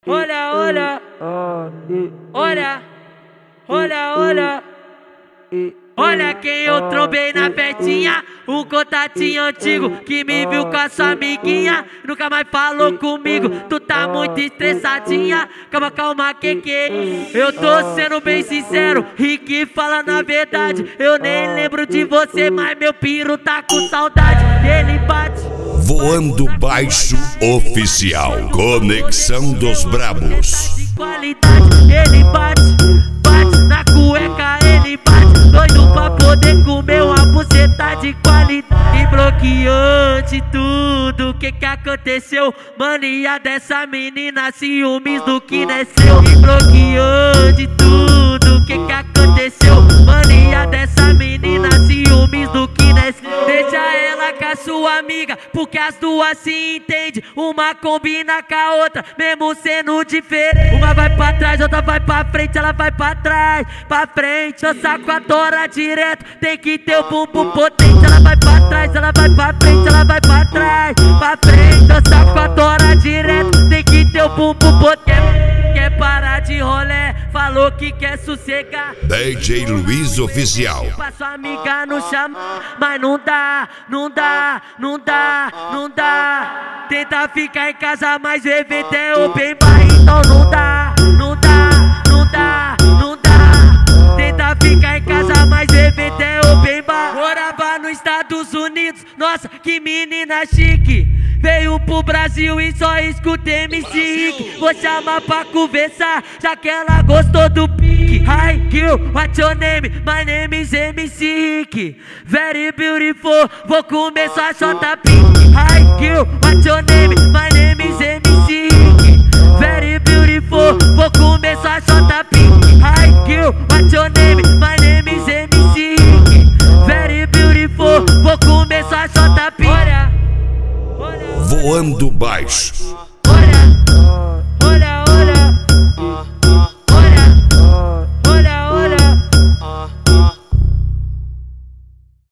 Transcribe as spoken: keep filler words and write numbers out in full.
Olha, olha, olha, olha, olha. Olha quem eu trombei na festinha, um contatinho antigo que me viu com a sua amiguinha, nunca mais falou comigo. Tu tá muito estressadinha, calma, calma, que que? Eu tô sendo bem sincero, Rick fala na verdade. Eu nem lembro de você, mas meu piro tá com saudade. Ele bate. Voando Baixo Oficial, Conexão dos Brabos. De qualidade, ele bate, bate na cueca, ele bate, doido pra poder comer uma buceta de qualidade. E bloqueante tudo, que que aconteceu? Mania dessa menina, ciúmes do que desceu. E bloqueante tudo, que que aconteceu? Mania dessa menina, ciúmes do que desceu. Deixa ela com a sua amiga, porque as duas se entendem. Uma combina com a outra, mesmo sendo diferente. Uma vai pra trás, outra vai pra frente. Ela vai pra trás, pra frente. Dança com a tora direto, tem que ter o bumbum potente. Ela vai pra trás, ela vai pra frente. Ela vai pra trás, pra frente. Dança com a tora direto, tem que ter o bumbum potente. Quer parar de rolé, falou que quer sossegar. D J Luiz Oficial. Pra sua amiga não chama, mas não dá, não dá, não dá, não dá. Tenta ficar em casa, mas o evento é open bar, então não dá, não dá, não dá, não dá. Tenta ficar em casa, mas o evento é open bar. Morava nos Estados Unidos, nossa, que menina chique. Veio pro Brasil e só escuta M C Rick. Vou chamar pra conversar, já que ela gostou do pique. Hi girl, what's your name? My name is M C Rick. Very beautiful, vou comer sua chota pink. Hi girl, what's your name? My name is M C Rick. Very beautiful, vou comer sua chota pink. Hi girl, what's your name? My name is M C Rick. Very beautiful, vou comer sua chota pink. Olha, Voando Baixo.